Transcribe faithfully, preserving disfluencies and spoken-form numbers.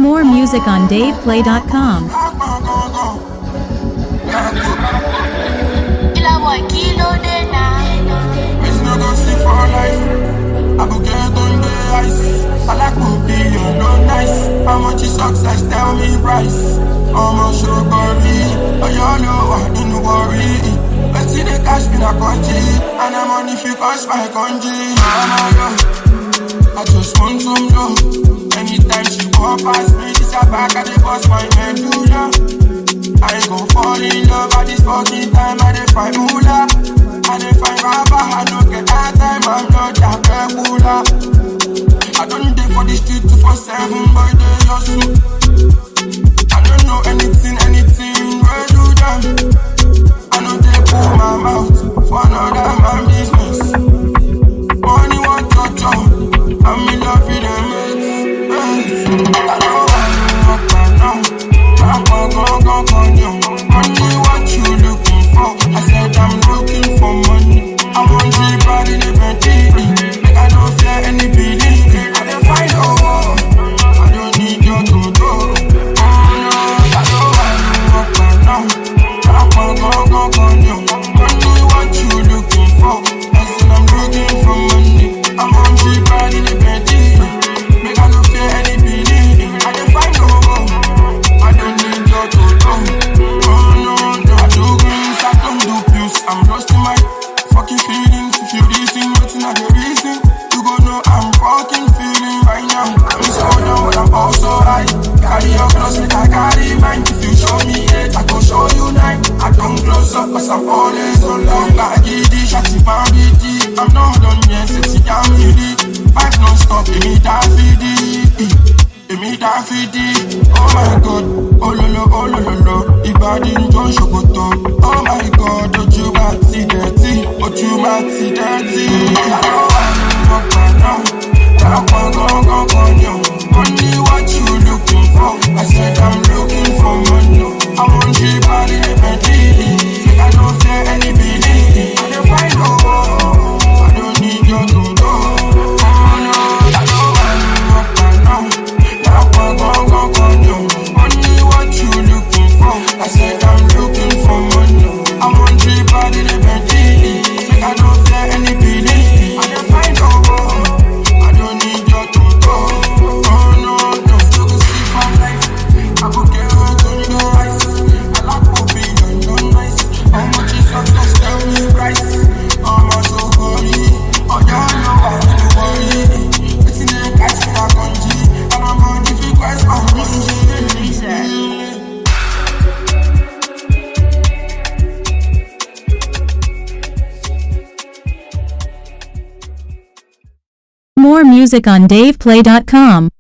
More music on dave play dot com. How much is success? Tell me price. Almost so worry. Oh, you know I don't worry. Let's see the cash be a country. And I'm on if you cash my country. I just want some love. Anytime she walk past me, this a back at the bus, my medulla. I go fall in love at this fucking time. I dey find moolah. I dey find rapper. I don't get that time. I'm not that regular. I don't dey for the street two four seven, boy, they just so. I don't know anything, anything, where do them? I know they pull my mouth for another man business. Money want to talk, I'm in love with them, mates, mates. I don't want to walk back now. I'm gonna go, go, go, yo. Money, what you looking for? I said I'm looking for money. I want you body in the bed, make I don't fear any belief. I don't need your to go. Oh no, I don't want to walk back now. I'm gonna go, go, go, yo. Money, what you looking for? I said I'm looking for money. I'm on cheap bad in the bed. Make I don't fear any belief. I don't find no hope. I don't need your to go. Oh no, no, I do greens, I don't do pills. I'm lost in my fucking feelings. If you listen, what's not the reason? You go know I'm fucking feeling right now. I'm so down, but I'm also high. Carry your cross, make I carry mine. If you show me eight, I go show you nine. I don't close up, cause I'm always on long. I get this, I see my B T. I'm not done yet, sexy, I'm ready. Five non-stop, give me that V D. Give me that V D. Oh my god, oh lolo, oh lolo, lo. Ibadi njo shokoto. Oh my god, oh you might see dirty. Oh you might see dirty. I don't want to walk back now. I'm gonna go, go, go, yo. Money, what you looking for? I said I'm looking for money. I want you body in the bed. I don't fear any belief. I don't find no war. I don't need your to go. Oh no, I don't want to walk back now. I'm gonna go, go, go, yo. Money, what you looking for? I said I'm looking for money. I want you body in the bed. I don't fear any belief. I don't find no war. I don't need your to go. Oh no, no, you can see from life. I could get hurt on the ice. I like Bobby, you're no nice. How much is success? Tell me price. How much so worry? Oh yeah, no, I don't worry. It's in the guys in our country. And I'm on if you guys are me. More music on dave play dot com.